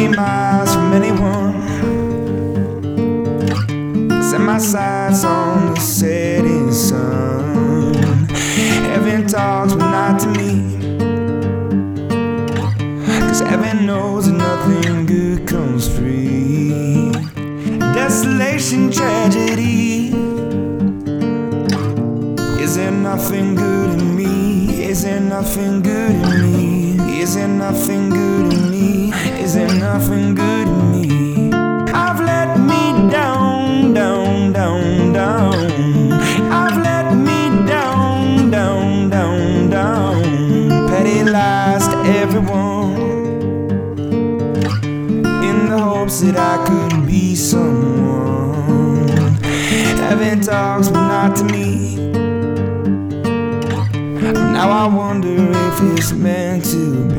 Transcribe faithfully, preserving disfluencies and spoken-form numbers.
many miles from anyone. Set my sights on the setting sun. Heaven talks, but not to me, 'cause heaven knows that nothing good comes free. Desolation, tragedy. Is there nothing good in me? Is there nothing good in me? Is there nothing good in me? Is there nothing good in me? I've let me down, down, down, down. I've let me down, down, down, down. Petty lies to everyone, in the hopes that I could be someone. Heaven talks, but not to me. Now I wonder if it's meant to be.